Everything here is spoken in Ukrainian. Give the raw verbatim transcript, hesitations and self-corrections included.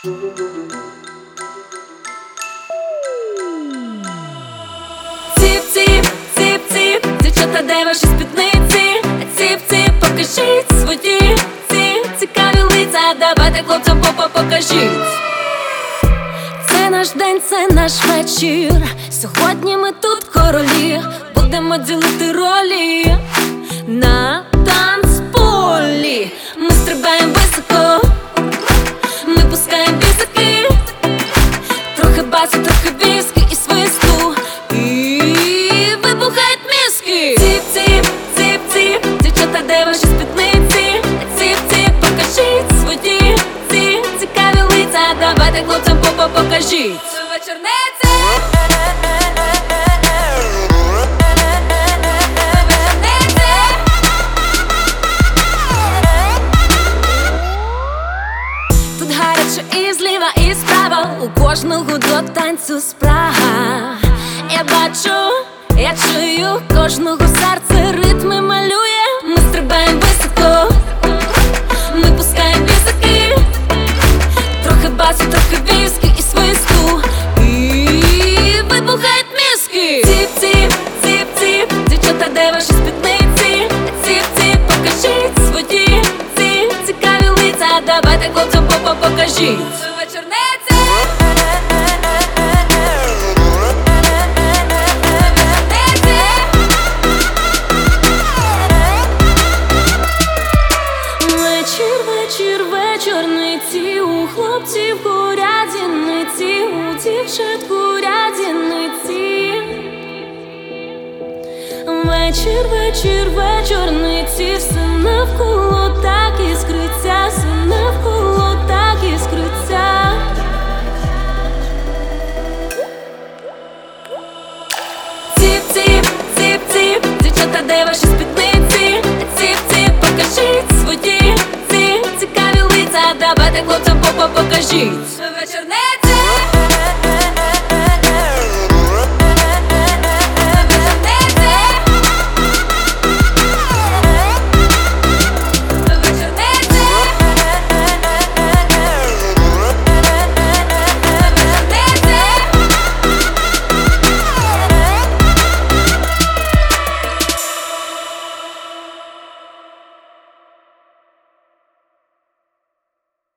Ціп-ціп, ціп-ціп, дівчата, де ваші спідниці? Ціп-ціп, покажіть свої ці цікаві лиця. Давайте хлопцям попа покажіть. Це наш день, це наш вечір. Сьогодні ми тут королі. Будемо ділити ролі на танцполі. Ми стрибаємо високо, ми пускаємо бісики. Трохи басу, трохи віскі і свисту, і вибухають мізки. Ціп-ціп, ціп-ціп, дівчата, де ваші спідниці? Ціп-ціп, покажіть свої ці цікаві лиця. Давайте хлопцям попа покажіть. Вечорниці. Тут гаряче і зліва, і справа, у кожного до танцю спрага. Я бачу, я чую, кожного серце ритми малює. Ми стрибаємо високо, ми пускаємо бісики. Трохи басу, трохи віскі і свисту, і вибухають мізки. Ціп-ціп, ціп-ціп, дівчата, де ваші спідниці? Ціп-ціп, покажіть свої ці цікаві лиця. Давайте хлопцям попа покажіть. Вечорниці. Вечір, вечір, вечорниці, у хлопців горять зіниці, у дівчат горять зіниці. Вечір, вечір, вечорниці, все навколо так іскриться, все навколо так іскриться. Ціп-ціп, ціп-ціп, дівчата, де ваші спідниці? Ціп-ціп, покажіть свої ці цікаві лиця. Давайте хлопцям попа покажіть. Вечорниці.